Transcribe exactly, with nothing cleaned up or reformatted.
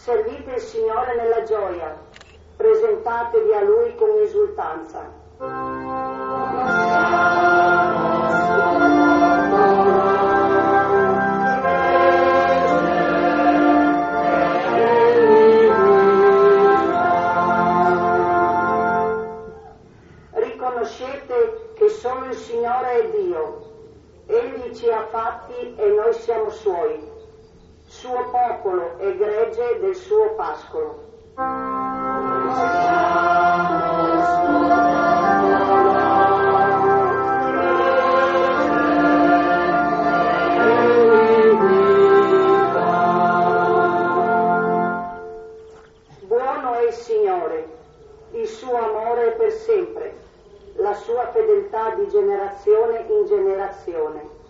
Servite il Signore nella gioia, presentatevi a Lui con esultanza. Riconoscete che solo il Signore è Dio. Egli ci ha fatti e noi siamo Suoi, suo popolo e gregge del suo pascolo. Buono è il Signore, il suo amore è per sempre, la sua fedeltà di generazione in generazione.